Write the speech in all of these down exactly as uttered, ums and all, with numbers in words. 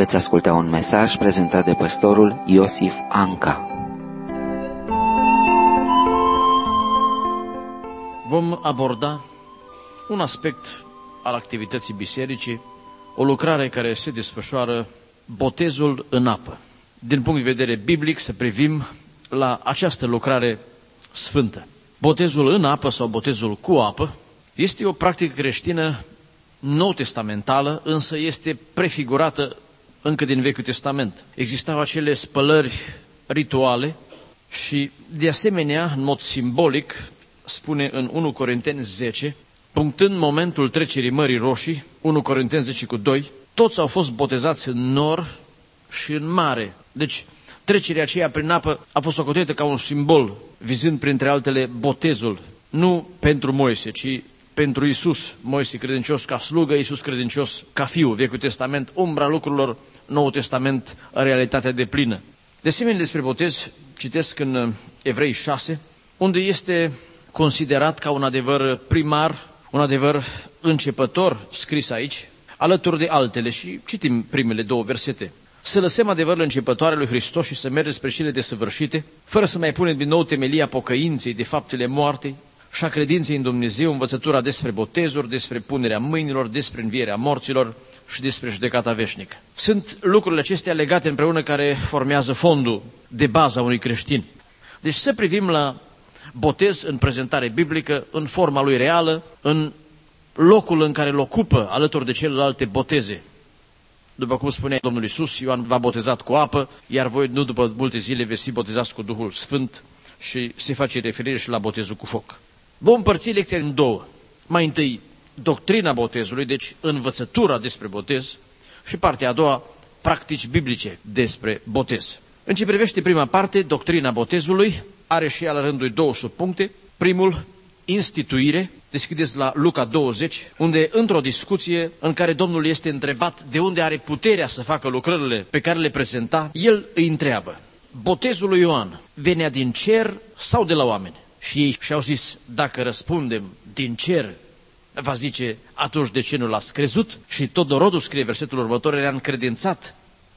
Veți asculta un mesaj prezentat de pastorul Iosif Anca. Vom aborda un aspect al activității bisericii, o lucrare care se desfășoară, botezul în apă. Din punct de vedere biblic, să privim la această lucrare sfântă. Botezul în apă sau botezul cu apă este o practică creștină nou-testamentală, însă este prefigurată încă din Vechiul Testament. Existau acele spălări rituale și, de asemenea, în mod simbolic, spune în unu Corinteni zece, punctând momentul trecerii Mării Roșii, unu Corinteni zece cu doi, toți au fost botezați în nor și în mare. Deci, trecerea aceea prin apă a fost socotită ca un simbol, vizând printre altele botezul, nu pentru Moise, ci pentru Iisus, Moise credincios ca slugă, Iisus credincios ca fiu. Vechiul Testament, umbra lucrurilor, Noul Testament, realitatea deplină. De asemenea, despre botez, citesc în Evrei șase, unde este considerat ca un adevăr primar, un adevăr începător, scris aici, alături de altele, și citim primele două versete. Să lăsăm adevărul începătoare lui Hristos și să mergem spre cele desăvârșite, fără să mai punem din nou temelia pocăinței de faptele moartei și a credinței în Dumnezeu, învățătura despre botezuri, despre punerea mâinilor, despre învierea morților și despre judecata veșnică. Sunt lucrurile acestea legate împreună care formează fondul de bază a unui creștin. Deci să privim la botez în prezentare biblică, în forma lui reală, în locul în care îl ocupă alături de celelalte boteze. După cum spunea Domnul Iisus, Ioan v-a botezat cu apă, iar voi nu după multe zile veți fi botezați cu Duhul Sfânt, și se face referire și la botezul cu foc. Vom împărți lecția în două. Mai întâi, doctrina botezului, deci învățătura despre botez, și partea a doua, practici biblice despre botez. În ce privește prima parte, doctrina botezului, are și ea la rândul două subpuncte. Primul, instituire. Deschideți la Luca douăzeci, unde într-o discuție în care Domnul este întrebat de unde are puterea să facă lucrările pe care le prezenta, el îi întreabă: botezul lui Ioan venea din cer sau de la oameni? Și ei și-au zis: dacă răspundem din cer, va zice, atunci de ce nu l-ați crezut? Și tot Dorodul, scrie versetul următor, era încredințat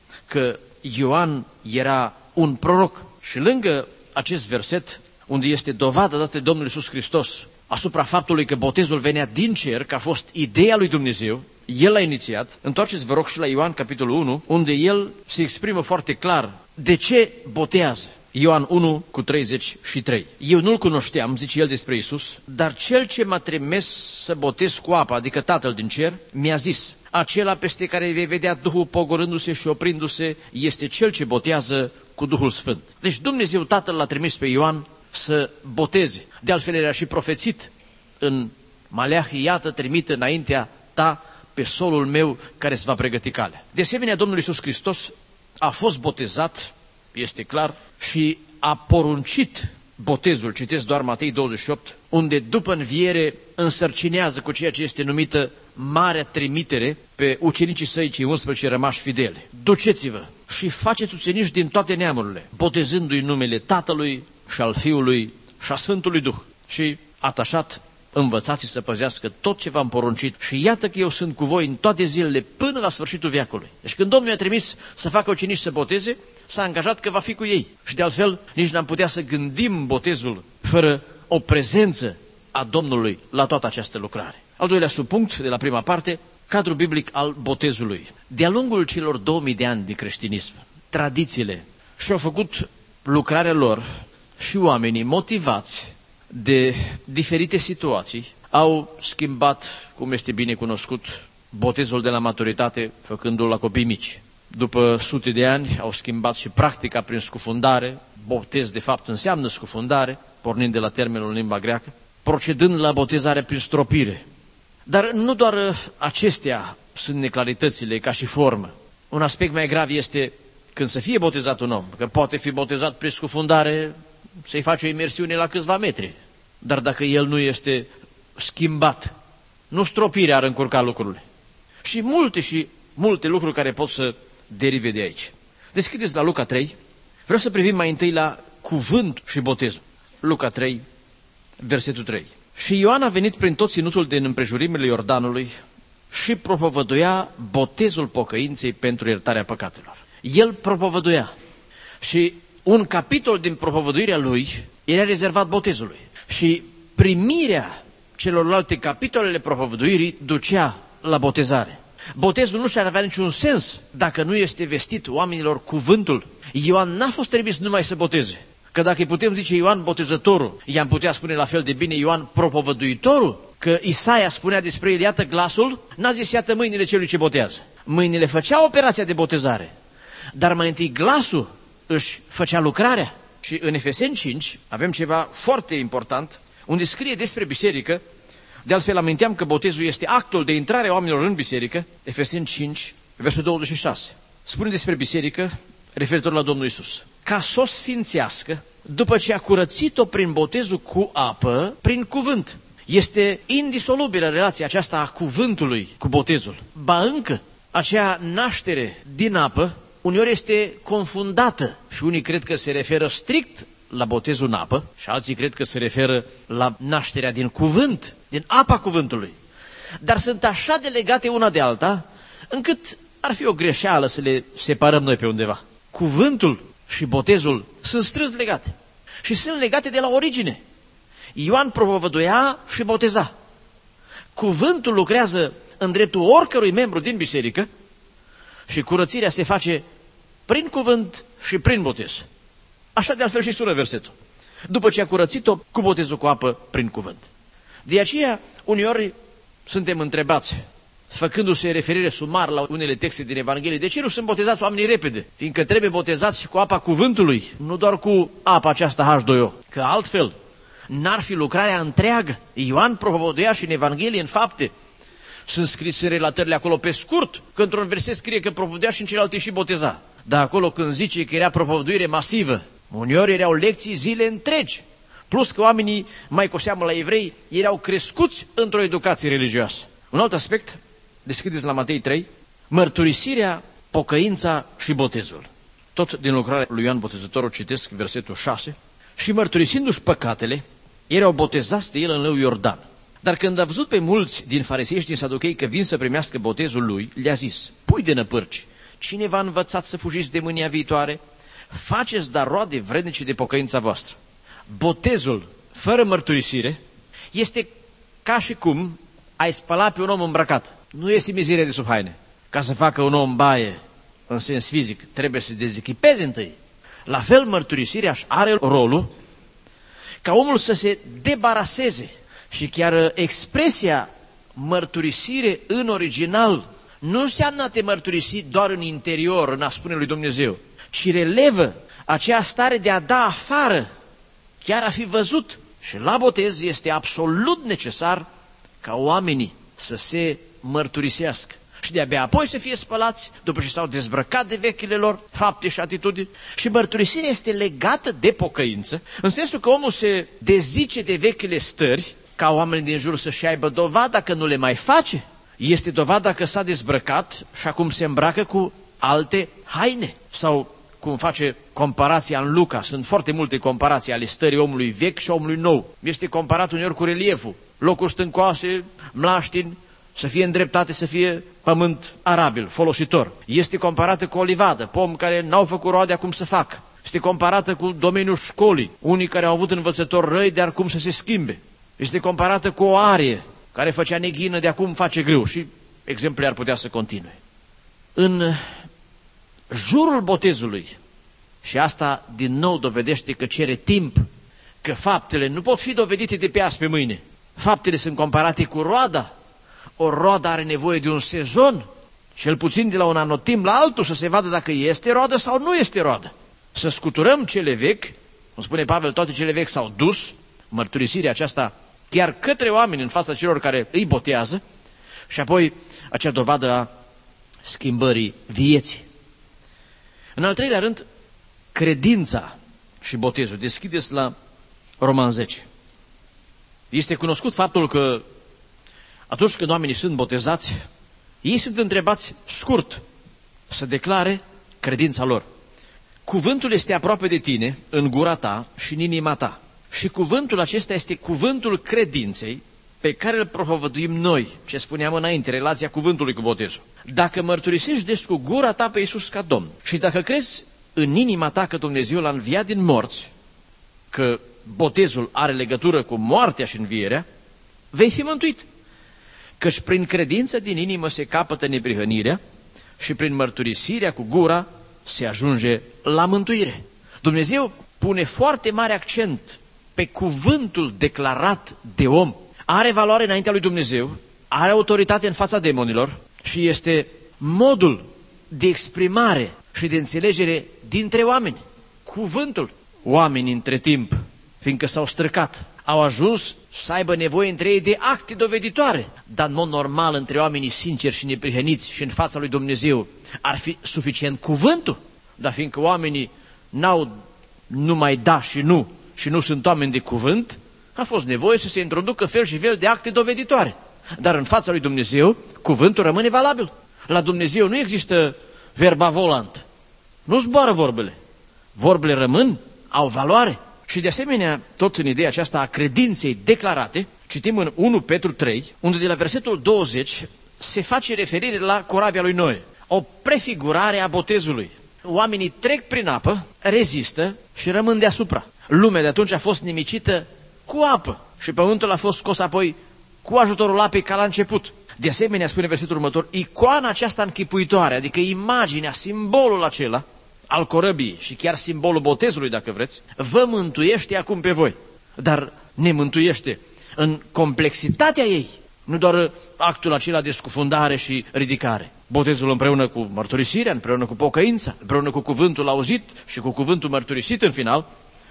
că Ioan era un proroc. Și lângă acest verset, unde este dovadă dată de Domnul Iisus Hristos asupra faptului că botezul venea din cer, că a fost ideea lui Dumnezeu, el l-a inițiat, întoarceți vă rog și la Ioan capitolul unu, unde el se exprimă foarte clar de ce botează. Ioan unu cu treizeci și trei. Eu nu-l cunoșteam, zice el despre Iisus, dar cel ce m-a trimis să botez cu apă, adică Tatăl din cer, mi-a zis: acela peste care vei vedea Duhul pogorându-se și oprindu-se este cel ce botează cu Duhul Sfânt. Deci Dumnezeu Tatăl l-a trimis pe Ioan să boteze. De altfel era și profețit în Maleahi: iată, trimite înaintea ta pe solul meu care îți va pregăti calea. De asemenea, Domnul Iisus Hristos a fost botezat, este clar, și a poruncit botezul. Citesc doar Matei douăzeci și opt, unde după înviere însărcinează cu ceea ce este numită marea trimitere pe ucenicii săi, cei unsprezece rămași fideli. Duceți-vă și faceți ucenici din toate neamurile, botezându-i numele Tatălui și al Fiului și a Sfântului Duh. Și atașat, învățați să păzească tot ce v-am poruncit și iată că eu sunt cu voi în toate zilele până la sfârșitul veacului. Deci când Domnul i-a trimis să facă ucenici să boteze, s-a angajat că va fi cu ei. Și de altfel nici n-am putea să gândim botezul fără o prezență a Domnului la toată această lucrare. Al doilea subpunct de la prima parte, cadrul biblic al botezului. De-a lungul celor două mii de ani de creștinism, tradițiile și-au făcut lucrarea lor și oamenii motivați de diferite situații au schimbat, cum este bine cunoscut, botezul de la maturitate, făcându-l la copii mici. După sute de ani au schimbat și practica prin scufundare. Botez de fapt înseamnă scufundare, pornind de la termenul în limba greacă, procedând la botezarea prin stropire. Dar nu doar acestea sunt neclaritățile ca și formă. Un aspect mai grav este când să fie botezat un om, că poate fi botezat prin scufundare, să-i face o imersiune la câțiva metri. Dar dacă el nu este schimbat, nu stropirea ar încurca lucrurile. Și multe și multe lucruri care pot să derive de aici. Deschideți la Luca trei. Vreau să privim mai întâi la cuvânt și botezul. Luca trei, versetul trei. Și Ioan a venit prin tot ținutul din împrejurimile Iordanului și propovăduia botezul pocăinței pentru iertarea păcatelor. El propovăduia și un capitol din propovăduirea lui era rezervat botezului. Și primirea celorlalte capitolele propovăduirii ducea la botezare. Botezul nu și-ar avea niciun sens dacă nu este vestit oamenilor cuvântul. Ioan n-a fost trimis numai să boteze. Că dacă îi putem zice Ioan botezătorul, i-am putea spune la fel de bine Ioan propovăduitorul, că Isaia spunea despre el, iată glasul, n-a zis iată mâinile celui ce botează. Mâinile făcea operația de botezare, dar mai întâi glasul își făcea lucrarea. Și în Efeseni cinci avem ceva foarte important, unde scrie despre biserică. De altfel aminteam că botezul este actul de intrare a oamenilor în biserică. Efeseni cinci, versul douăzeci și șase. Spune despre biserică, referitor la Domnul Iisus, ca să o sfințească, după ce a curățit-o prin botezul cu apă, prin cuvânt. Este indisolubilă relația aceasta a cuvântului cu botezul. Ba încă, acea naștere din apă, uneori este confundată și unii cred că se referă strict la botezul în apă și alții cred că se referă la nașterea din cuvânt, din apa cuvântului. Dar sunt așa de legate una de alta, încât ar fi o greșeală să le separăm noi pe undeva. Cuvântul și botezul sunt strâns legate și sunt legate de la origine. Ioan propovăduia și boteza. Cuvântul lucrează în dreptul oricărui membru din biserică și curățirea se face prin cuvânt și prin botez. Așa de altfel și sună versetul. După ce a curățit-o cu botezul cu apă prin cuvânt. De aceea, uneori suntem întrebați, făcându-se referire sumar la unele texte din Evanghelie, de ce nu sunt botezați oamenii repede? Fiindcă trebuie botezați și cu apa cuvântului, nu doar cu apa aceasta H doi O, că altfel n-ar fi lucrarea întreagă. Ioan propovăduia și în Evanghelie, în Fapte, sunt scrise relatările acolo pe scurt, că într-un verset scrie că propovăduia și în celelalte și boteza. Dar acolo când zice că era propovăduire masivă, uneori erau lecții zile întregi, plus că oamenii, mai cu seamă la evrei, erau crescuți într-o educație religioasă. Un alt aspect, deschideți la Matei trei, mărturisirea, pocăința și botezul. Tot din lucrarea lui Ioan Botezătorul citesc versetul șase. Și mărturisindu-și păcatele, erau botezați de el în lăul Iordan. Dar când a văzut pe mulți din farisei și din saduchei că vin să primească botezul lui, le-a zis, pui de năpârci, cine v-a învățat să fugiți de mânia viitoare? Faceți dar roade vrednice de pocăința voastră. Botezul fără mărturisire este ca și cum ai spăla pe un om îmbrăcat. Nu este mizerie de sub haine. Ca să facă un om baie în sens fizic, trebuie să se dezechipeze întâi. La fel, mărturisirea are rolul ca omul să se debaraseze. Și chiar expresia mărturisire în original nu înseamnă a te mărturisi doar în interior, în a spune lui Dumnezeu, ci relevă aceea stare de a da afară, chiar a fi văzut. Și la botez este absolut necesar ca oamenii să se mărturisească și de-abia apoi să fie spălați după ce s-au dezbrăcat de vechile lor fapte și atitudini. Și mărturisirea este legată de pocăință, în sensul că omul se dezice de vechile stări, ca oamenii din jur să-și aibă dovada că nu le mai face. Este dovada că s-a dezbrăcat și acum se îmbracă cu alte haine. Sau cum face comparația în Luca, sunt foarte multe comparații ale stării omului vechi și omului nou. Este comparat uneori cu relieful. Locuri stâncoase, mlaștini, să fie îndreptate, să fie pământ arabil, folositor. Este comparată cu o livadă, pom care n-au făcut roade, acum să fac. Este comparată cu domeniul școlii, unii care au avut învățători răi, de acum să se schimbe. Este comparată cu o arie care făcea neghină, de acum face greu. Și exemple ar putea să continue. În jurul botezului, și asta din nou dovedește că cere timp, că faptele nu pot fi dovedite de pe azi pe mâine. Faptele sunt comparate cu roada. O roadă are nevoie de un sezon, cel puțin de la un anotimp la altul, să se vadă dacă este roadă sau nu este roadă. Să scuturăm cele vechi, cum spune Pavel, toate cele vechi s-au dus, mărturisirea aceasta chiar către oameni în fața celor care îi botează, și apoi acea dovadă a schimbării vieții. În al treilea rând, credința și botezul. Deschideți la Roman zece. Este cunoscut faptul că atunci când oamenii sunt botezați, ei sunt întrebați scurt să declare credința lor. Cuvântul este aproape de tine, în gura ta și în inima ta. Și cuvântul acesta este cuvântul credinței pe care îl propovăduim noi, ce spuneam înainte, relația cuvântului cu botezul. Dacă mărturisești deci cu gura ta pe Iisus ca Domn și dacă crezi în inima ta că Dumnezeu l-a înviat din morți, că botezul are legătură cu moartea și învierea, vei fi mântuit. Căci prin credință din inimă se capătă neprihănirea și prin mărturisirea cu gura se ajunge la mântuire. Dumnezeu pune foarte mare accent pe cuvântul declarat de om. Are valoare înaintea lui Dumnezeu, are autoritate în fața demonilor și este modul de exprimare și de înțelegere dintre oameni. Cuvântul. Oamenii între timp, fiindcă s-au străcat, au ajuns să aibă nevoie între ei de acte doveditoare. Dar în mod normal, între oamenii sinceri și neprihăniți și în fața lui Dumnezeu, ar fi suficient cuvântul. Dar fiindcă oamenii n-au numai da și nu și nu sunt oameni de cuvânt, a fost nevoie să se introducă fel și fel de acte doveditoare. Dar în fața lui Dumnezeu, cuvântul rămâne valabil. La Dumnezeu nu există verba volant. Nu zboară vorbele. Vorbele rămân, au valoare. Și de asemenea, tot în ideea aceasta a credinței declarate, citim în unu Petru trei, unde de la versetul douăzeci se face referire la corabia lui Noe. O prefigurare a botezului. Oamenii trec prin apă, rezistă și rămân deasupra. Lumea de atunci a fost nimicită cu apă și pământul a fost scos apoi cu ajutorul apei ca la început. De asemenea, spune versetul următor, icoana aceasta închipuitoare, adică imaginea, simbolul acela al corăbiei și chiar simbolul botezului, dacă vreți, vă mântuiește acum pe voi. Dar ne mântuiește în complexitatea ei, nu doar actul acela de scufundare și ridicare. Botezul împreună cu mărturisirea, împreună cu pocăința, împreună cu cuvântul auzit și cu cuvântul mărturisit în final.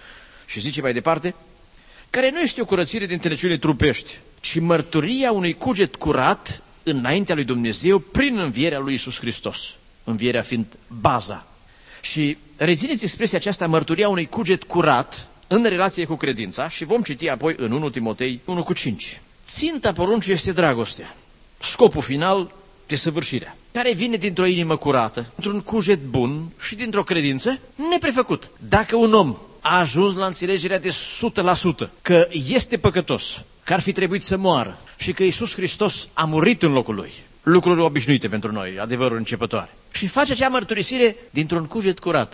Și zice mai departe, care nu este o curățire din înțelepciune trupești, ci mărturia unui cuget curat înaintea lui Dumnezeu prin învierea lui Iisus Hristos, învierea fiind baza. Și rețineți expresia aceasta, mărturia unui cuget curat în relație cu credința și vom citi apoi în unu Timotei unu cu cinci. Ținta poruncii este dragostea, scopul final, desăvârșirea, care vine dintr-o inimă curată, dintr-un cuget bun și dintr-o credință neprefăcut. Dacă un om a ajuns la înțelegerea de o sută la sută că este păcătos, că ar fi trebuit să moară și că Iisus Hristos a murit în locul lui, lucruri obișnuite pentru noi, adevăruri începătoare, și face acea mărturisire dintr-un cuget curat,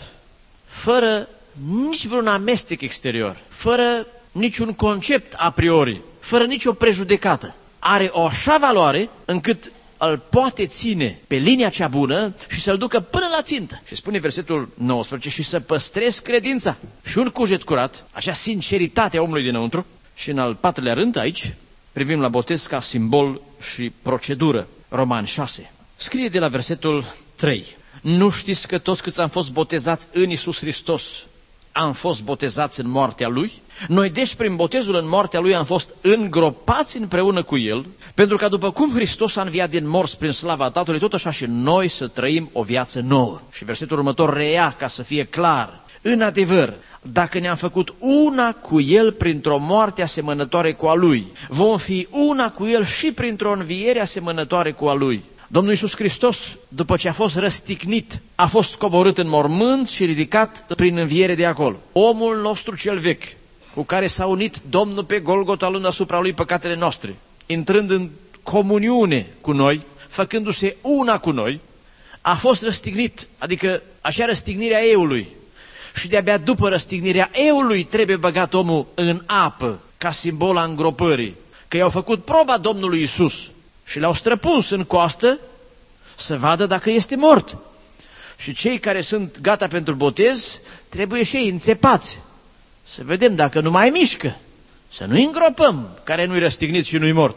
fără nici vreun amestec exterior, fără niciun concept a priori, fără nicio prejudecată, are o așa valoare încât îl poate ține pe linia cea bună și să-l ducă până la țintă. Și spune versetul nouăsprezece, și să păstrezi credința și un cuget curat, acea sinceritate a omului dinăuntru. Și în al patrulea rând aici privim la botez ca simbol și procedură. Romani șase. Scrie de la versetul trei. Nu știți că toți câți am fost botezați în Iisus Hristos am fost botezați în moartea Lui? Noi deci prin botezul în moartea Lui am fost îngropați împreună cu El, pentru că după cum Hristos a înviat din morți prin slava Tatălui, tot așa și noi să trăim o viață nouă. Și versetul următor reia ca să fie clar. În adevăr, dacă ne-am făcut una cu El printr-o moarte asemănătoare cu a Lui, vom fi una cu El și printr-o înviere asemănătoare cu a Lui. Domnul Iisus Hristos, după ce a fost răstignit, a fost coborât în mormânt și ridicat prin înviere de acolo. Omul nostru cel vechi, cu care s-a unit Domnul pe Golgota, luând asupra Lui păcatele noastre, intrând în comuniune cu noi, făcându-se una cu noi, a fost răstignit, adică așa răstignirea eului. Și de-abia după răstignirea eului trebuie băgat omul în apă, ca simbol a îngropării. Că i-au făcut proba Domnului Iisus și l-au străpuns în coastă să vadă dacă este mort. Și cei care sunt gata pentru botez trebuie și ei înțepați. Să vedem dacă nu mai mișcă. Să nu-i îngropăm, care nu-i răstignit și nu-i mort.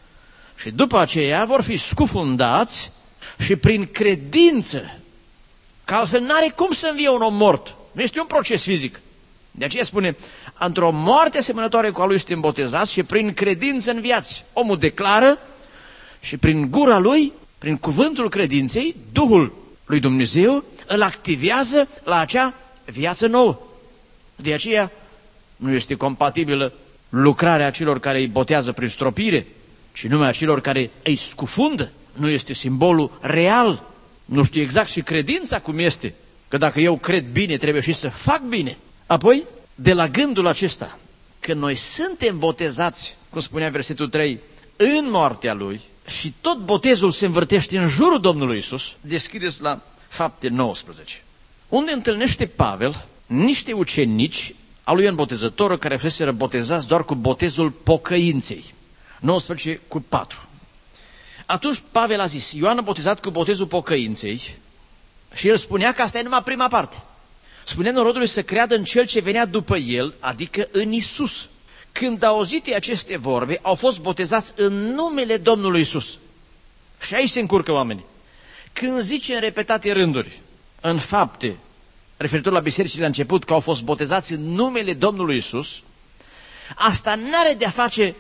Și după aceea vor fi scufundați și prin credință, că altfel n-are cum să învie un om mort. Nu este un proces fizic. De aceea spune, într-o moarte asemănătoare cu a Lui suntem botezați și prin credință înviați. Omul declară și prin gura lui, prin cuvântul credinței, Duhul lui Dumnezeu îl activează la acea viață nouă. De aceea nu este compatibilă lucrarea celor care îi botează prin stropire, ci numai a celor care îi scufundă. Nu este simbolul real. Nu știu exact și credința cum este. Că dacă eu cred bine, trebuie și să fac bine. Apoi, de la gândul acesta, că noi suntem botezați cu cum spunea versetul trei, în moartea lui, și tot botezul se învârtește în jurul Domnului Iisus. Deschideți la Fapte nouăsprezece, unde întâlnește Pavel niște ucenici al lui Ioan Botezătorul care fuseseră botezați doar cu botezul pocăinței. nouăsprezece cu patru. Atunci Pavel a zis, Ioan a botezat cu botezul pocăinței și el spunea că asta e numai prima parte. Spunea norodului să creadă în cel ce venea după el, adică în Iisus. Când au auzit aceste vorbe, au fost botezați în numele Domnului Iisus. Și aici se încurcă oamenii. Când zice în repetate rânduri, în Fapte, referitor la bisericile la început, că au fost botezați în numele Domnului Iisus, asta n-are de-a face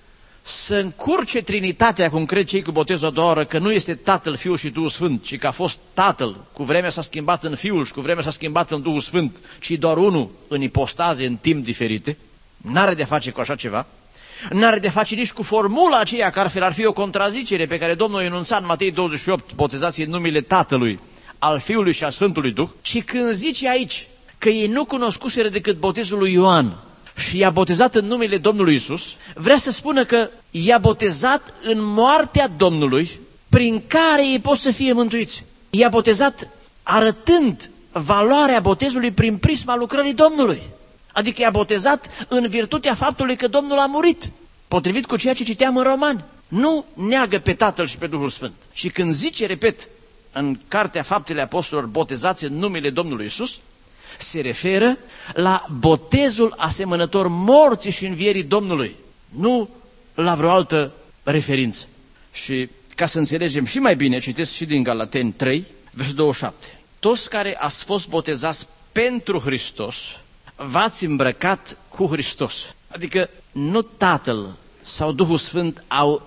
să încurce Trinitatea, cum cred cei cu botezul a doua oră, că nu este Tatăl, Fiul și Duhul Sfânt, ci că a fost Tatăl, cu vremea s-a schimbat în Fiul și cu vremea s-a schimbat în Duhul Sfânt, ci doar unul în ipostaze, în timp diferite. N-are de-a face cu așa ceva. N-are de-a face nici cu formula aceea, care ar fi o contrazicere pe care Domnul a enunțat în Matei douăzeci și opt, botezați în numele Tatălui, al Fiului și al Sfântului Duh. Și când zice aici că ei nu cunoscuseră decât botezul lui Ioan și i-a botezat în numele Domnului Iisus, vrea să spună că i-a botezat în moartea Domnului, prin care ei pot să fie mântuiți. I-a botezat arătând valoarea botezului prin prisma lucrării Domnului. Adică i-a botezat în virtutea faptului că Domnul a murit, potrivit cu ceea ce citeam în Romani. Nu neagă pe Tatăl și pe Duhul Sfânt. Și când zice, repet, în Cartea Faptele Apostolilor, botezați în numele Domnului Iisus, se referă la botezul asemănător morții și învierii Domnului, nu la vreo altă referință. Și ca să înțelegem și mai bine, citesc și din Galateni trei, versetul douăzeci și șapte. Toți care ați fost botezați pentru Hristos, v-ați îmbrăcat cu Hristos. Adică nu Tatăl sau Duhul Sfânt au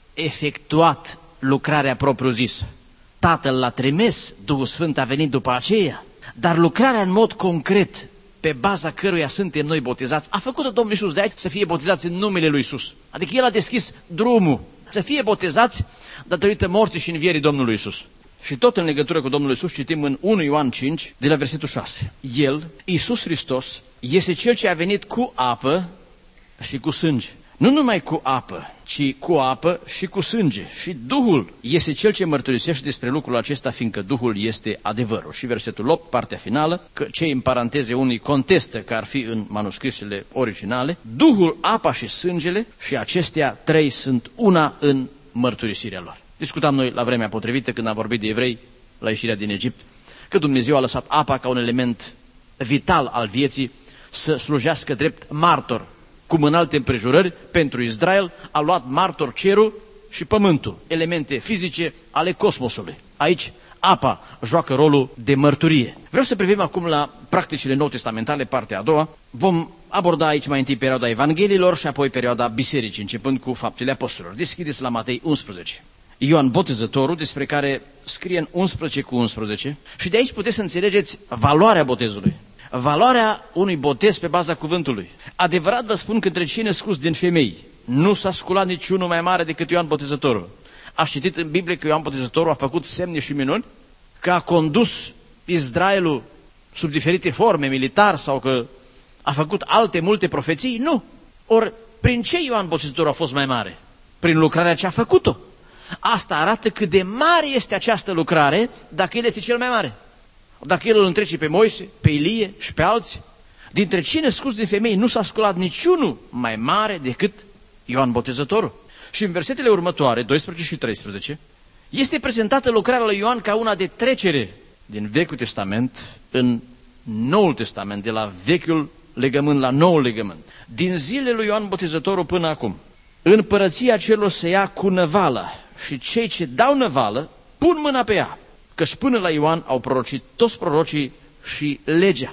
efectuat lucrarea propriu-zisă. Tatăl l-a trimis, Duhul Sfânt a venit după aceea, dar lucrarea în mod concret, pe baza căruia suntem noi botezați, a făcut-o Domnul Iisus de aici să fie botezați în numele lui Iisus. Adică El a deschis drumul să fie botezați datorită morții și învierii Domnului Iisus. Și tot în legătură cu Domnul Iisus citim în unu Ioan cinci, de la versetul șase. El, Iisus Hristos, este Cel ce a venit cu apă și cu sânge. Nu numai cu apă, ci cu apă și cu sânge. Și Duhul este Cel ce mărturisește despre lucrul acesta, fiindcă Duhul este adevărul. Și versetul opt, partea finală, că cei în paranteze unii contestă că ar fi în manuscrisele originale, Duhul, apa și sângele, și acestea trei sunt una în mărturisirea lor. Discutam noi la vremea potrivită, când am vorbit de evrei la ieșirea din Egipt, că Dumnezeu a lăsat apa ca un element vital al vieții să slujească drept martor. Cum în alte împrejurări, pentru Israel a luat martor cerul și pământul, elemente fizice ale cosmosului. Aici apa joacă rolul de mărturie. Vreau să privim acum la practicile nou testamentale, partea a doua. Vom aborda aici mai întâi perioada Evangheliilor și apoi perioada bisericii, începând cu Faptele Apostolilor. Deschideți la Matei unsprezece. Ioan Botezătorul, despre care scrie în unsprezece cu unsprezece, și de aici puteți să înțelegeți valoarea botezului. Valoarea unui botez pe baza cuvântului. Adevărat vă spun că între cei născuți din femei nu s-a sculat niciunul mai mare decât Ioan Botezătorul. Ați citit în Biblie că Ioan Botezătorul a făcut semne și minuni? Că a condus Israelul sub diferite forme, militar, sau că a făcut alte multe profeții? Nu. Ori prin ce Ioan Botezătorul a fost mai mare? Prin lucrarea ce a făcut-o. Asta arată cât de mare este această lucrare dacă El este cel mai mare. Dacă El îl întrece pe Moise, pe Ilie și pe alții, dintre cei născuți din femei nu s-a sculat niciunul mai mare decât Ioan Botezătorul. Și în versetele următoare, doisprezece și treisprezece, este prezentată lucrarea lui Ioan ca una de trecere din Vechiul Testament în Noul Testament, de la Vechiul legământ la Noul legământ. Din zilele lui Ioan Botezătorul până acum, împărăția celor se ia cu năvală și cei ce dau năvală pun mâna pe ea. Căci până la Ioan au prorocit toți prorocii și legea.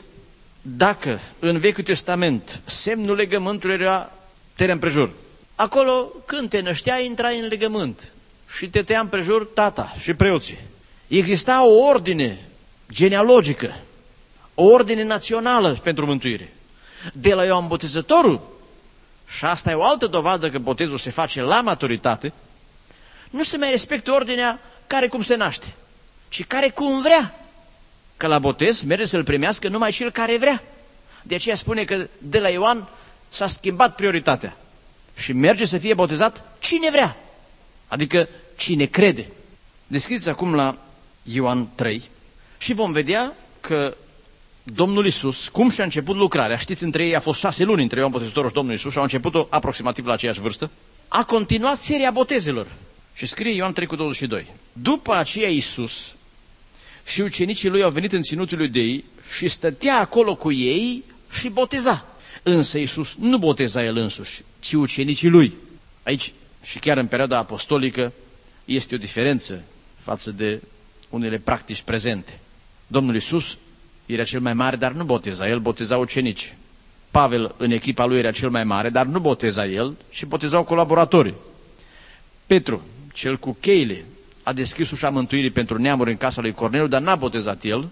Dacă în Vechiul Testament semnul legământului era tăia împrejur, acolo când te nășteai intrai în legământ și te tăia împrejur tata și preoții. Exista o ordine genealogică, o ordine națională pentru mântuire. De la Ioan Botezătorul, și asta e o altă dovadă că botezul se face la maturitate, nu se mai respectă ordinea care cum se naște, ci care cum vrea. Că la botez merge să-l primească numai cel care vrea. De aceea spune că de la Ioan s-a schimbat prioritatea. și merge să fie botezat cine vrea, adică cine crede. Deschideți acum la Ioan trei și vom vedea că Domnul Iisus, cum și-a început lucrarea, știți, între ei a fost șase luni între Ioan Botezătorul și Domnul Iisus și au început-o aproximativ la aceeași vârstă, a continuat seria botezelor. Și scrie Ioan trei cu douăzeci și doi. După aceea Iisus și ucenicii lui au venit în ținutul lui Iudei și stătea acolo cu ei și boteza. Însă Iisus nu boteza el însuși, ci ucenicii lui. Aici, și chiar în perioada apostolică, este o diferență față de unele practici prezente. Domnul Iisus era cel mai mare, dar nu boteza, el boteza ucenici. Pavel în echipa lui era cel mai mare, dar nu boteza el, și botezau colaboratorii. Petru, cel cu cheile, a deschis ușa mântuirii pentru neamuri în casa lui Corneliu, dar n-a botezat el,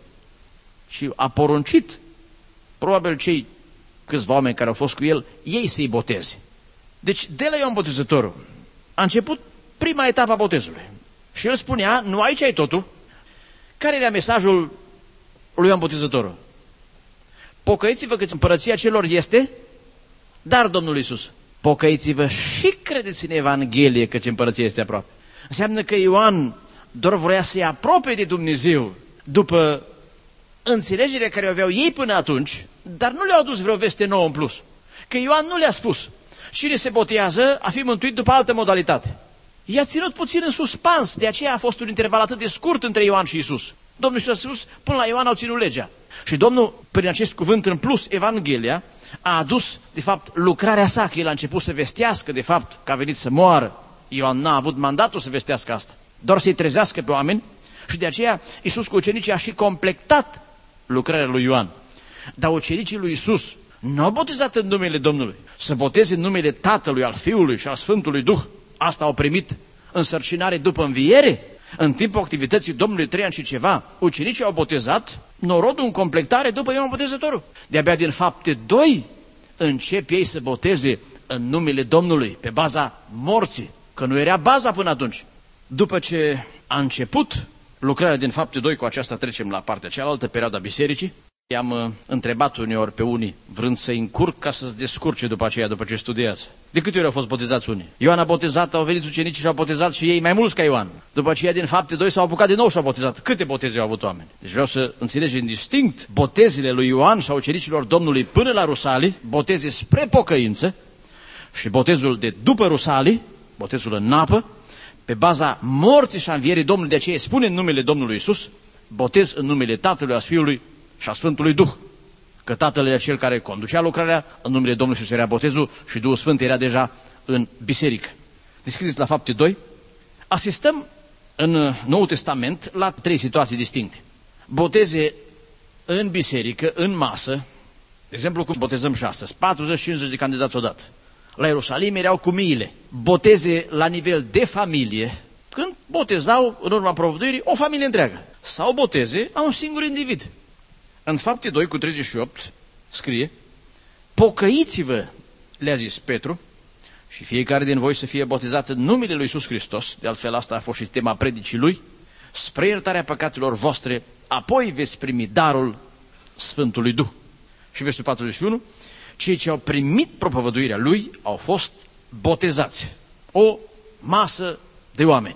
ci a poruncit, probabil cei câțiva oameni care au fost cu el, ei să-i boteze. Deci, de la Ioan Botezătorul, a început prima etapă a botezului. Și el spunea, nu aici ai totul. Care era mesajul lui Ioan Botezătorul? Pocăiți-vă că împărăția celor este dar Domnul Iisus. Pocăiți-vă și credeți în Evanghelie că împărăția este aproape. Înseamnă că Ioan doar vrea să-i apropie de Dumnezeu după înțelegerea care o aveau ei până atunci, dar nu le-au adus vreo veste nouă în plus. Că Ioan nu le-a spus cine se botează a fi mântuit după altă modalitate. I-a ținut puțin în suspans, de aceea a fost un interval atât de scurt între Ioan și Iisus. Domnul Iisus a spus, până la Ioan au ținut legea. Și Domnul, prin acest cuvânt în plus, Evanghelia, a adus, de fapt, lucrarea sa, că el a început să vestească, de fapt, că a venit să moară. Ioan n-a avut mandatul să vestească asta, doar să-i trezească pe oameni, și de aceea Iisus cu ucenicii a și completat lucrarea lui Ioan. Dar ucenicii lui Iisus nu au botezat în numele Domnului, să boteze în numele Tatălui, al Fiului și al Sfântului Duh. Asta au primit însărcinare după înviere. În timpul activității Domnului trei ani și ceva, ucenicii au botezat, norodul în completare după Ioan Botezătorul. De-abia din Fapte doi încep ei să boteze în numele Domnului, pe baza morții, că nu era baza până atunci. După ce a început lucrarea din Fapte doi, cu aceasta trecem la partea cealaltă, perioada bisericii. I-am uh, întrebat uneori pe unii, vrând să-i încurc ca să-ți descurce după aceea, după ce studiază. De câte ori au fost botezați unii? Ioan a botezat, au venit ucenicii și au botezat și ei mai mulți ca Ioan. După aceea din Fapte doi s-au apucat din nou și au botezat. Câte boteze au avut oameni? Deci vreau să înțelegem distinct botezile lui Ioan sau ucenicilor Domnului până la Rusalii, boteze spre pocăință, și botezul de după Rusalii, botezul în apă, pe baza morții și a învierii Domnului. De aceea spune în numele Domnului Iisus, botez în numele Tatălui, a Fiului și a Sfântului Duh. Că Tatăl era cel care conducea lucrarea, în numele Domnului Iisus era botezul și Duhul Sfânt era deja în biserică. Deschideți la Fapte doi. Asistăm în Noul Testament la trei situații distincte. Boteze în biserică, în masă, de exemplu cum botezăm și astăzi, patruzeci cincizeci de candidați odată. La Ierusalim erau cu miile. Boteze la nivel de familie, când botezau în urma propovăduirii o familie întreagă. Sau boteze a un singur individ. În Fapte doi cu treizeci și opt scrie, pocăiți-vă, le-a zis Petru, și fiecare din voi să fie botezat în numele lui Iisus Hristos, de altfel asta a fost și tema predicii lui, spre iertarea păcatelor voastre, apoi veți primi darul Sfântului Duh. Și versul patruzeci și unu, cei ce au primit propovăduirea lui au fost botezați. O masă de oameni.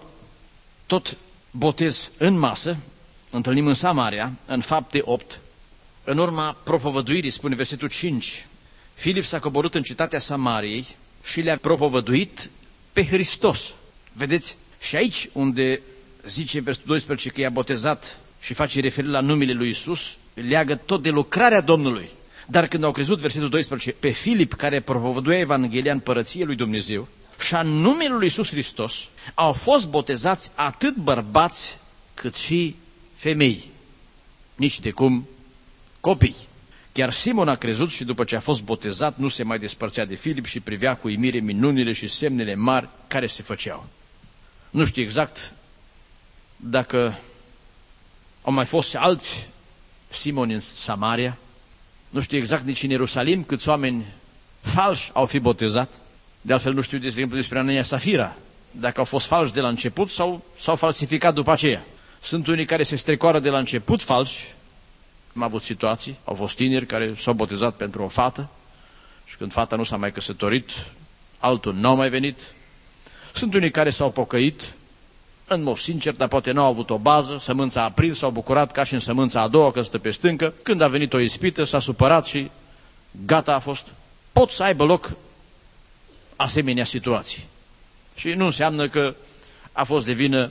Tot botez în masă, întâlnim în Samaria, în Fapte opt, în urma propovăduirii, spune versetul cinci, Filip s-a coborât în cetatea Samariei și le-a propovăduit pe Hristos. Vedeți? Și aici unde zice versetul doisprezece că i-a botezat și face referire la numele lui Iisus, leagă tot de lucrarea Domnului. Dar când au crezut, versetul doisprezece, pe Filip, care propovăduia Evanghelia împărăției lui Dumnezeu, și a numele lui Iisus Hristos, au fost botezați atât bărbați cât și femei. Nici de cum copii. Chiar Simon a crezut și după ce a fost botezat nu se mai despărțea de Filip și privea cu uimire minunile și semnele mari care se făceau. Nu știu exact dacă au mai fost și alți Simoni în Samaria, nu știu exact nici în Ierusalim câți oameni falși au fi botezat. De altfel nu știu, de exemplu, despre Anania Safira, dacă au fost falși de la început sau s-au falsificat după aceea. Sunt unii care se strecoară de la început falși. Am avut situații, au fost tineri care s-au botezat pentru o fată și când fata nu s-a mai căsătorit, altul n-au mai venit. Sunt unii care s-au pocăit, în mod sincer, dar poate n-au avut o bază, sămânța a prins, s-au bucurat ca și în sămânța a doua, că stă pe stâncă. Când a venit o ispită, s-a supărat și gata a fost. Pot să aibă loc asemenea situații. Și nu înseamnă că a fost de vină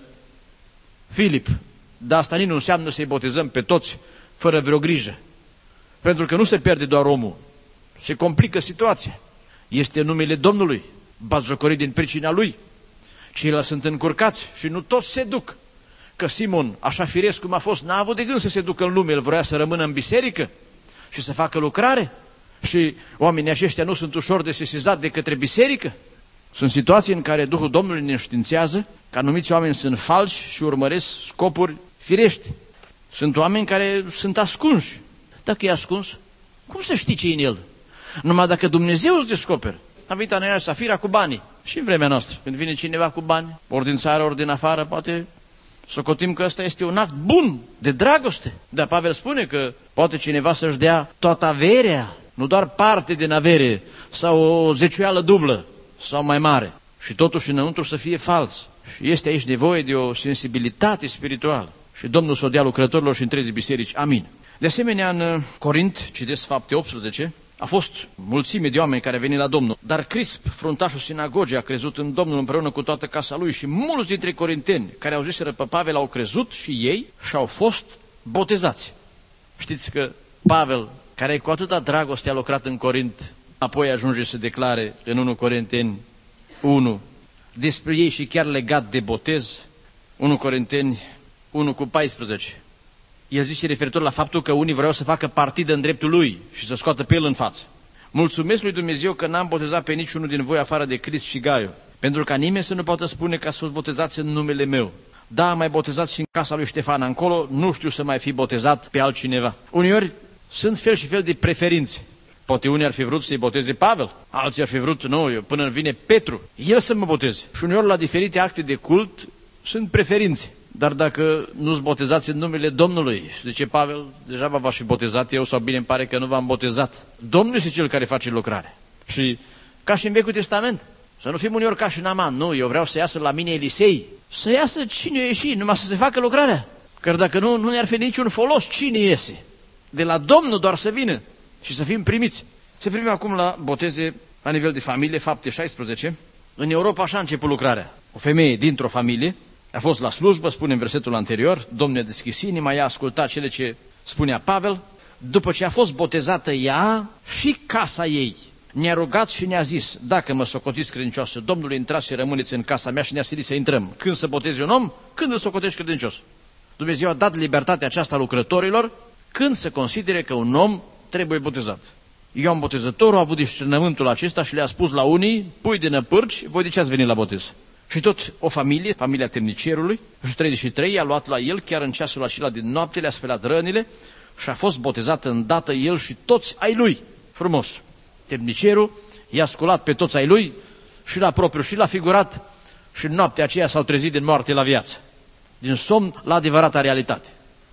Filip, dar asta nici nu înseamnă să-i botezăm pe toți fără vreo grijă. Pentru că nu se pierde doar omul, se complică situația. Este numele Domnului, batjocorit din pricina lui. Ceilalți sunt încurcați și nu toți se duc. Că Simon, așa firesc cum a fost, n-a avut de gând să se ducă în lume, el vrea să rămână în biserică și să facă lucrare. Și oamenii aceștia nu sunt ușor de sesizat de către biserică. Sunt situații în care Duhul Domnului ne înștiințează că anumiți oameni sunt falși și urmăresc scopuri firești. Sunt oameni care sunt ascunși. Dacă e ascuns, cum să știi ce e în el? Numai dacă Dumnezeu îți descoperă. A venit Anania și Safira cu banii. Și în vremea noastră, când vine cineva cu bani, ori din țară, ori din afară, poate socotim că ăsta este un act bun, de dragoste. Dar Pavel spune că poate cineva să-și dea toată averea, nu doar parte din avere, sau o zeciuială dublă, sau mai mare. Și totuși înăuntru să fie fals. Și este aici nevoie de o sensibilitate spirituală. Și Domnul să o dea lucrătorilor și întregii biserici. Amin. De asemenea, în Corint, citesc Fapte optsprezece, a fost mulțime de oameni care veni la Domnul, dar Crisp, fruntașul sinagogii, a crezut în Domnul împreună cu toată casa lui și mulți dintre corinteni care au ziseră pe Pavel au crezut și ei și au fost botezați. Știți că Pavel, care cu atâta dragoste a lucrat în Corint, apoi ajunge să declare în unu Corinteni unu despre ei și chiar legat de botez, unu Corinteni unu cu paisprezece. El zice referitor la faptul că unii vreau să facă partidă în dreptul lui și să scoată pe el în față. Mulțumesc lui Dumnezeu că n-am botezat pe niciunul din voi afară de Crisp și Gaiu, pentru ca nimeni să nu poată spune că ați fost botezați în numele meu. Da, am mai botezat și în casa lui Ștefan încolo, nu știu să mai fi botezat pe altcineva. Uneori sunt fel și fel de preferințe. Poate unii ar fi vrut să-i boteze Pavel, alții ar fi vrut, nu, eu, până vine Petru, el să mă boteze. Și uneori la diferite acte de cult sunt preferințe. Dar dacă nu-ți botezați în numele Domnului, zice Pavel, degeaba v-aș fi botezat eu sau bine îmi pare că nu v-am botezat. Domnul este cel care face lucrare. Și ca și în Vechiul Testament, să nu fim uneori ca și Naaman, nu, eu vreau să iasă la mine Elisei, să iasă cine a ieșit, numai să se facă lucrarea. Că dacă nu, nu ne-ar fi niciun folos cine iese. De la Domnul doar să vină și să fim primiți. Se primim acum la boteze la nivel de familie, Fapte șaisprezece. În Europa așa a început lucrarea. O femeie dintr-o familie a fost la slujbă, spune în versetul anterior, Domnul a deschis inima, i-a ascultat cele ce spunea Pavel. După ce a fost botezată ea și casa ei, ne-a rugat și ne-a zis, dacă mă socotiți credincioasă, Domnul, intrați și rămâneți în casa mea și ne-a silit să intrăm. Când să botezi un om, când îl socotești credincios. Dumnezeu a dat libertatea aceasta lucrătorilor când se considere că un om trebuie botezat. Ioan Botezătorul a avut discernământul acesta și le-a spus la unii, pui de năpârci, voi de ce ați venit la botez? Și tot o familie, familia temnicerului, și treizeci și trei, a luat la el chiar în ceasul acela din noapte, le-a spălat rănile și a fost botezat îndată el și toți ai lui. Frumos. Temnicerul i-a sculat pe toți ai lui și la propriu și la figurat și în noaptea aceea s-au trezit din moarte la viață. Din somn la adevărata realitate.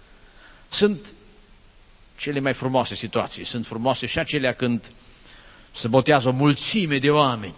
Sunt cele mai frumoase situații. Sunt frumoase și acelea când se botează o mulțime de oameni.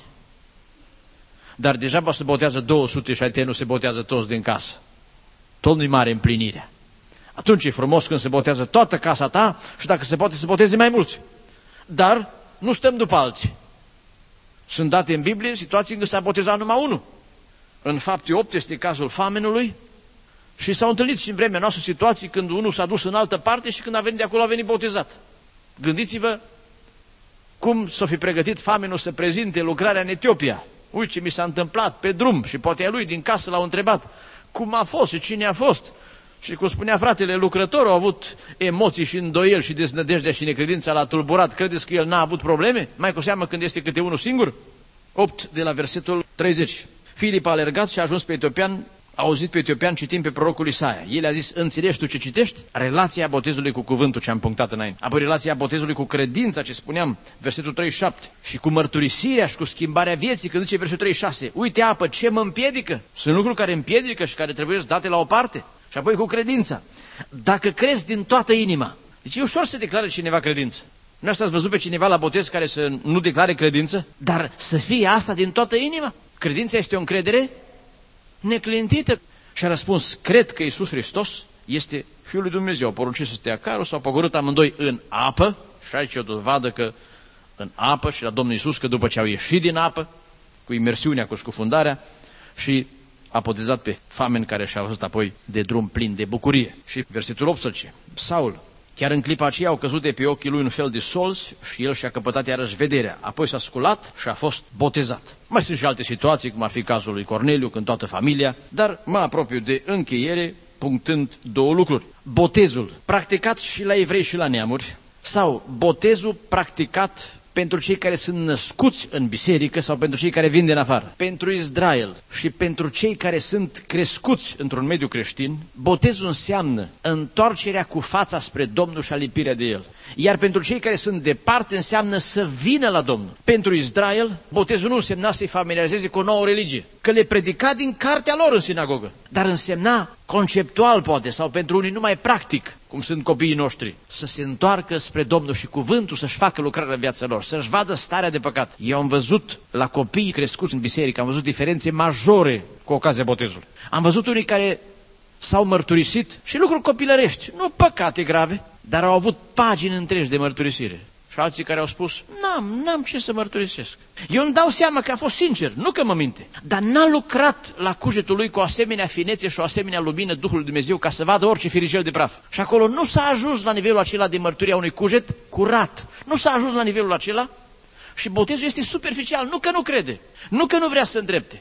Dar degeaba se botează două sute și alte nu se botează toți din casă. Tot nu-i mare împlinirea. Atunci e frumos când se botează toată casa ta și dacă se poate să boteze mai mulți. Dar nu stăm după alții. Sunt date în Biblie situații în care s-a botezat numai unul. În Fapte opt este cazul famenului și s-au întâlnit și în vremea noastră situații când unul s-a dus în altă parte și când a venit de acolo a venit botezat. Gândiți-vă cum s-o fi pregătit famenul să prezinte lucrarea în Etiopia. Uite ce mi s-a întâmplat pe drum și poate a lui din casă l-au întrebat cum a fost și cine a fost. Și cum spunea fratele, lucrătorul a avut emoții și îndoieli și deznădejdea și necredința l-a tulburat. Credeți că el n-a avut probleme? Mai cu seamă când este câte unul singur? opt de la versetul treizeci. Filip a alergat și a ajuns pe etiopian, a auzit pe etiopian citind pe prorocul Isaia. El a zis, înțelegi tu ce citești? Relația botezului cu cuvântul ce am punctat înainte. Apoi relația botezului cu credința ce spuneam, versetul treizeci și șapte. Și cu mărturisirea și cu schimbarea vieții, când zice versetul treizeci și șase. Uite apă, ce mă împiedică? Sunt lucruri care împiedică și care trebuie date la o parte. Și apoi cu credința. Dacă crezi din toată inima. Deci e ușor să declare cineva credință. Nu ați văzut pe cineva la botez care să nu declare credință? Dar să fie asta din toată inima? Credința este o încredere neclintită. Și a răspuns, cred că Iisus Hristos este Fiul lui Dumnezeu. A poruncit să stea carul, s-au pogorât amândoi în apă. Și aici o dovadă că în apă și la Domnul Iisus, că după ce au ieșit din apă, cu imersiunea, cu scufundarea, și a botezat pe fameni care și-au văzut apoi de drum plin de bucurie. Și versetul optsprezece, Saul, chiar în clipa aceea au căzut de pe ochii lui un fel de solzi și el și-a căpătat iarăși vederea. Apoi s-a sculat și a fost botezat. Mai sunt și alte situații, cum ar fi cazul lui Corneliu, când toată familia, dar mă apropiu de încheiere, punctând două lucruri. Botezul practicat și la evrei și la neamuri, sau botezul practicat pentru cei care sunt născuți în biserică sau pentru cei care vin din afară. Pentru Israel și pentru cei care sunt crescuți într-un mediu creștin, botezul înseamnă întoarcerea cu fața spre Domnul și alipirea de El. Iar pentru cei care sunt departe înseamnă să vină la Domnul. Pentru Israel, botezul nu însemna să-i familiarizeze cu o nouă religie, că le predica din cartea lor în sinagogă, dar însemna conceptual poate, sau pentru unii numai practic, cum sunt copiii noștri, să se întoarcă spre Domnul și cuvântul să-și facă lucrarea în viața lor, să-și vadă starea de păcat. Eu am văzut la copiii crescuți în biserică, am văzut diferențe majore cu ocazia botezului. Am văzut unii care s-au mărturisit și lucruri copilărești, nu păcate grave, dar au avut pagini întregi de mărturisire. Și alții care au spus, n-am, n-am ce să mărturisesc. Eu îmi dau seama că a fost sincer, nu că mă minte, dar n-a lucrat la cugetul lui cu o asemenea finețe și o asemenea lumină Duhului Dumnezeu ca să vadă orice firicel de praf. Și acolo nu s-a ajuns la nivelul acela de mărturia unui cuget curat. Nu s-a ajuns la nivelul acela și botezul este superficial, nu că nu crede, nu că nu vrea să îndrepte,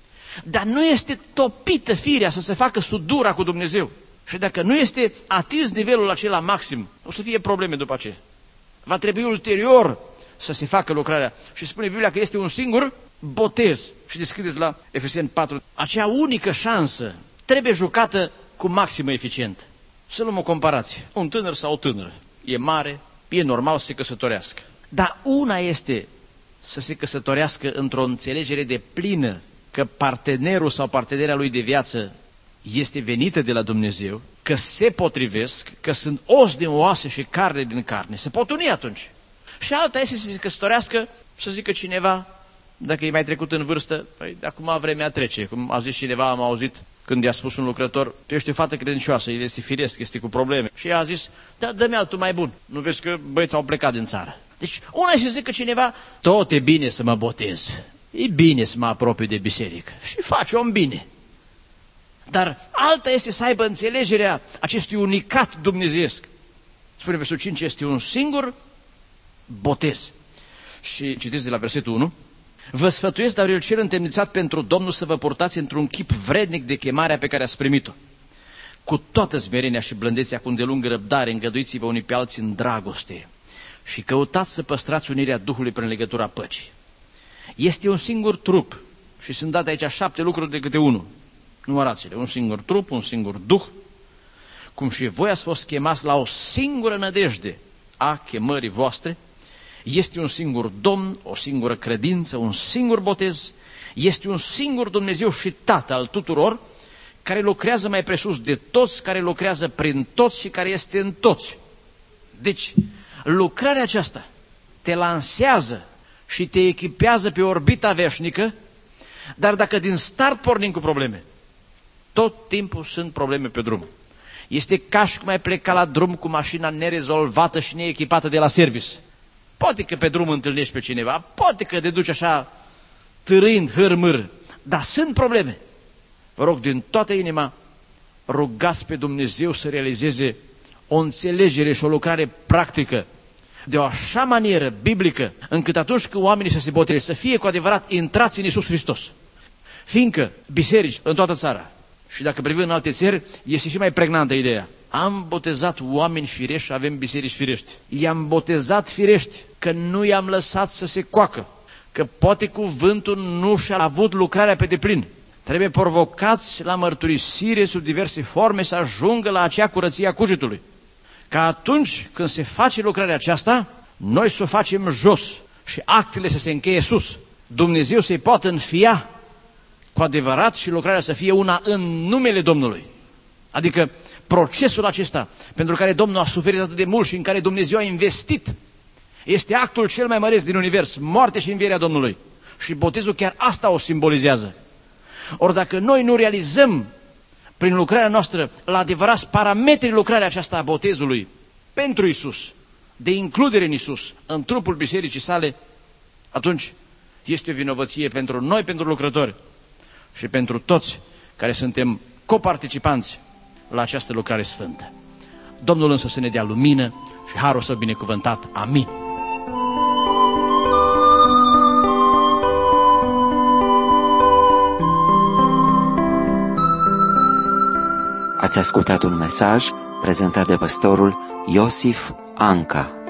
dar nu este topită firea să se facă sudura cu Dumnezeu. Și dacă nu este atins nivelul acela maxim, o să fie probleme după aceea. Va trebui ulterior să se facă lucrarea. Și spune Biblia că este un singur botez. Și deschideți la Efeseni patru. Acea unică șansă trebuie jucată cu maximă eficient. Să luăm o comparație. Un tânăr sau o tânără e mare, e normal să se căsătorească. Dar una este să se căsătorească într-o înțelegere de plină că partenerul sau partenera lui de viață este venită de la Dumnezeu, că se potrivesc, că sunt os din oase și carne din carne. Se pot uni atunci. Și alta este să se căsătorească, să zică cineva, dacă e mai trecut în vârstă, păi de acum vremea trece. Cum a zis cineva, am auzit când i-a spus un lucrător, tu ești o fată credincioasă, el este firesc, este cu probleme. Și ea a zis, da, dă-mi altul mai bun. Nu vezi că băieți au plecat din țară. Deci una și zică cineva, tot e bine să mă botez. E bine să mă apropiu de biserică. Și face om bine. Dar alta este să aibă înțelegerea acestui unicat dumnezeiesc. Spune versetul cinci, este un singur botez. Și citiți de la versetul unu. Vă sfătuiesc, dar eu cer întemnițat pentru Domnul să vă purtați într-un chip vrednic de chemarea pe care ați primit-o. Cu toată smerenia și blândețea, cu îndelungă răbdare, îngăduiți-vă unii pe alții în dragoste și căutați să păstrați unirea Duhului prin legătura păcii. Este un singur trup și sunt date aici șapte lucruri de câte unul. Numărați-le, un singur trup, un singur Duh, cum și voi ați fost chemați la o singură nădejde a chemării voastre, este un singur Domn, o singură credință, un singur botez, este un singur Dumnezeu și Tată al tuturor, care lucrează mai presus de toți, care lucrează prin toți și care este în toți. Deci, lucrarea aceasta te lansează și te echipează pe orbita veșnică, dar dacă din start pornim cu probleme, tot timpul sunt probleme pe drum. Este ca și cum ai pleca la drum cu mașina nerezolvată și neechipată de la service. Poate că pe drum întâlnești pe cineva, poate că te duci așa târâind hârmâr, dar sunt probleme. Vă rog din toată inima, rugați pe Dumnezeu să realizeze o înțelegere și o lucrare practică de o așa manieră biblică, încât atunci când oamenii să se boteze, să fie cu adevărat intrați în Iisus Hristos. Fiindcă biserici în toată țara, și dacă privim în alte țări, este și mai pregnantă ideea. Am botezat oameni firești și avem biserici firești. I-am botezat firești, că nu i-am lăsat să se coacă, că poate cuvântul nu și-a avut lucrarea pe deplin. Trebuie provocați la mărturisire sub diverse forme să ajungă la acea curăție a cugetului. Ca atunci când se face lucrarea aceasta, noi să o facem jos și actele să se încheie sus. Dumnezeu să-i poată înfia cu adevărat și lucrarea să fie una în numele Domnului. Adică procesul acesta pentru care Domnul a suferit atât de mult și în care Dumnezeu a investit, Este actul cel mai măreț din univers, moartea și învierea Domnului. Și botezul chiar asta o simbolizează. Ori dacă noi nu realizăm prin lucrarea noastră la adevărați parametrii lucrarea aceasta a botezului pentru Iisus, de includere în Iisus, în trupul bisericii sale, atunci este o vinovăție pentru noi, pentru lucrători și pentru toți care suntem coparticipanți la această lucrare sfântă. Domnul însă să ne dea lumină și harul să binecuvântat. Amin. Ați ascultat un mesaj prezentat de pastorul Iosif Anca.